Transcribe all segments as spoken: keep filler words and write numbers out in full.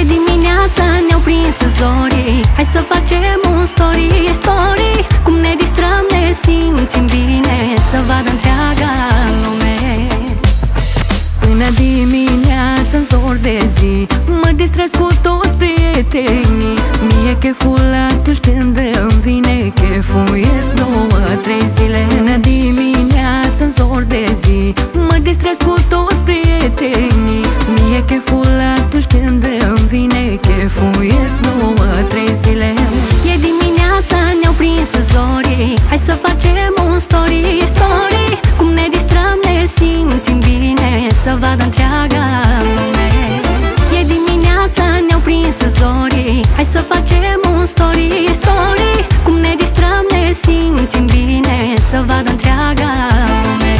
E dimineața, ne-au prins zorii. Hai să facem un story, story. Cum ne distrăm, ne simțim bine, să vadă întreaga lume. Până dimineața, în zor de zi, mă distrez cu toți prietenii. Mie cheful atunci când îmi vine, chefuiesc două, trei zile. Până dimineața, în zor de zi, mă distrez cu toți prietenii. Mie cheful atunci când îmi vine, chefuiesc două, trei zile. E dimineața, ne-au prins zorii. Hai să facem un story, story. Cum ne distrăm, ne simțim bine, să vadă întreaga lume. E dimineața, ne-au prins zorii. Hai să facem un story, story. Cum ne distrăm, ne simțim bine, să vadă întreaga lume.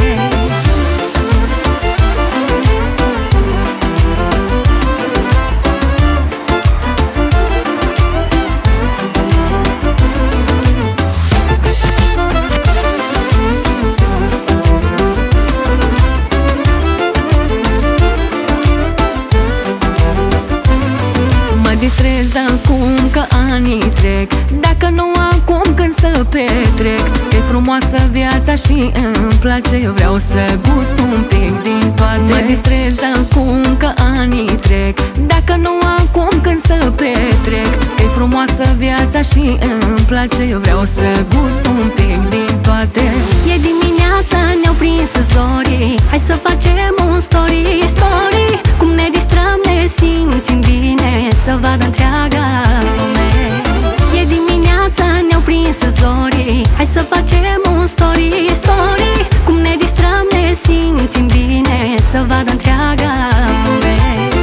Distrez acum că anii trec, dacă nu acum când să petrec. E frumoasă viața și îmi place, vreau să gust un pic din toate. Mă distrez acum că anii trec, dacă nu acum când să petrec. E frumoasă viața și îmi place, vreau să gust un pic din toate. E dimineața, ne-au prins zorii. Hai să facem un story, story. Cum ne distrăm, ne simțim bine, să vadă întreaga lume. E dimineața, ne-au prins zorii. Hai să facem un story, story. Cum ne distrăm, ne simțim bine, să vadă întreaga lume.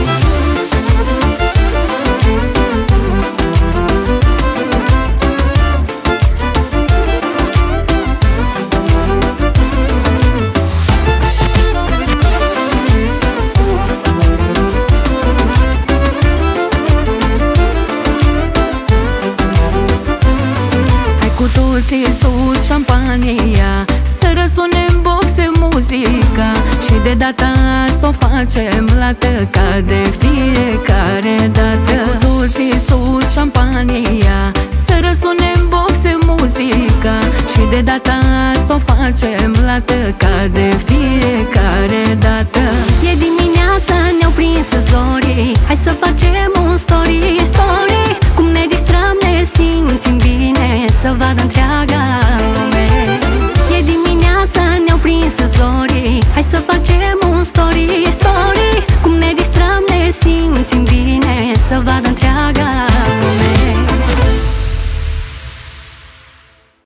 Cu toții sus șampania, să răsune în boxe muzica. Și de data asta o facem la tăca de fiecare dată. Cu toții sus șampania, să răsune în boxe muzica. Și de data asta o facem la tăca de fiecare dată. E dimineața, ne-au prins zorii. Hai să facem